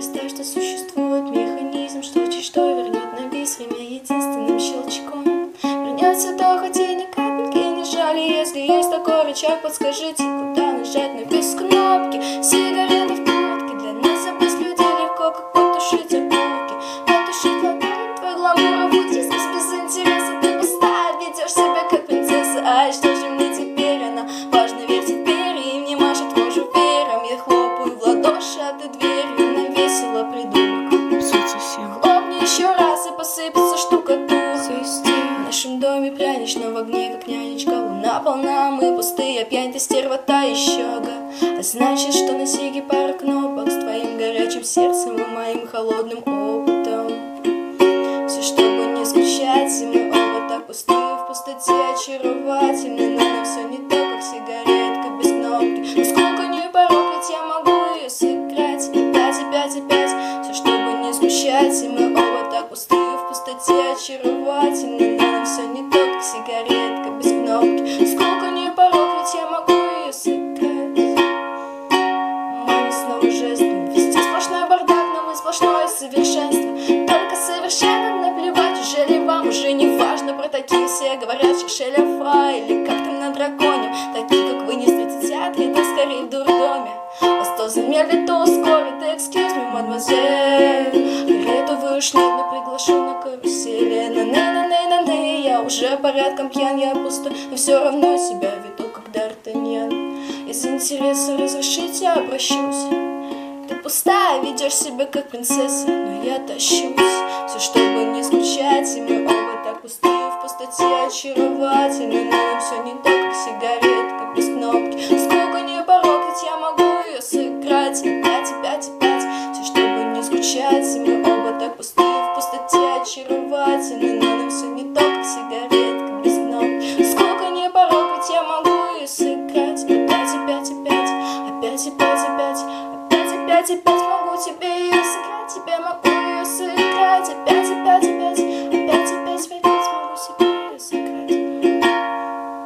представь, что существует механизм, что чуть что вернет на весь время единственным щелчком. Вернется то, хоть и ни капельки не жаль. Если есть такой рычаг, подскажите, куда нажать на без кнопки. Сигареты в куртке, для нас забыть людей легко, как потушить окурки. Потушить ладонь, твой гламур, буддизм без интереса. Ты пустая, ведешь себя как принцесса. Ай, что же мне теперь? Она важно вертит перья и мне машет рожу веером. Я хлопаю в ладоши, а ты дверью. Нам весело придумок. Хлопни еще раз и посыпется штукатура. В нашем доме пряничного в огне, как нянечка. Луна полна, мы пустые, пьянь ты стерва, та еще ага. А значит, что на сиге пара кнопок с твоим горячим сердцем и моим холодным опытом. Все, чтобы не скучать, и мы оба так пустые, в пустоте очаровательны. Но нам все не то, как сигаретка без кнопки. Но сколько не порог, ведь я могу ее сыграть. Опять, все, чтобы не скучать, и мы оба так пустые, в пустоте очаровательны. Но нам все не то, как сигаретка без кнопки. Сколько не порог, ведь я могу ее сыграть. Мани снова жестами, везде сплошной бардак, но мы сплошное совершенство. Только совершенно наплевать, уже ли вам уже не важно. Про такие все говорят, шершеляфа или как там на драконе. Такие, как вы, не встретите в театре, да скорее в дурдоме. Вас то замедлит, то ускорит, excuse me, мадемуазель. Карету вышлют, но приглашу на карусели. На-на-на-на-на, я уже порядком пьян, я пустой, но все равно себя веду, как Д'Артаньян. Из интереса разрешите, я обращусь. Ты пустая, ведешь себя как принцесса, но я тащусь. Все, чтобы не скучать, и мы оба так пустые, в пустоте очаровательны. Но нам все не так, как сигаретка без кнопки. Сколько не порог, ведь я могу ее сыграть. Опять, все, чтобы не скучать, и мы оба так пустые, в пустоте очаровательны. Но нам все не так, как сигаретка без кнопки. Сколько не порог, ведь я могу ее сыграть. Опять могу тебе ее сыграть.